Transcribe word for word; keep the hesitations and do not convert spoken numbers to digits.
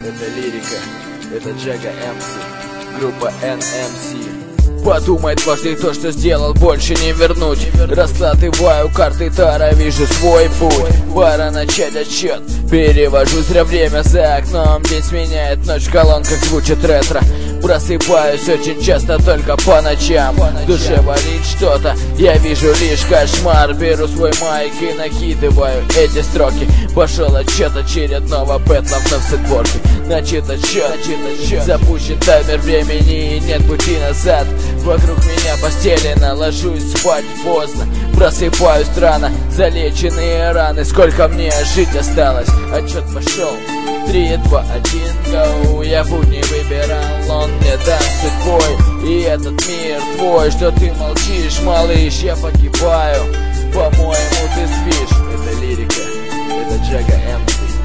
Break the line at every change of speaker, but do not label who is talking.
Это лирика, это Джага эм си, группа эн эм си. Подумай дважды, то, что сделал, больше не вернуть. Раскладываю карты Таро, вижу свой путь. Пора начать отсчет, перевожу зря время за окном. День сменяет ночь, в колонках звучит ретро. Просыпаюсь очень часто только по ночам. В душе болит что-то, я вижу лишь кошмар. Беру свой майк и накидываю эти строки. Пошел отчет очередного бэтла в новсетворке. Начат отсчет, запущен таймер времени и нет пути назад. Вокруг меня постелено, ложусь спать поздно. Просыпаюсь рано, залеченные раны. Сколько мне жить осталось? Отчет пошел. Три, два, один, go. Я путь не выбирал, он мне дан судьбой. И этот мир твой, что ты молчишь, малыш, я погибаю. По-моему, ты спишь. Это лирика, это Джага эм си.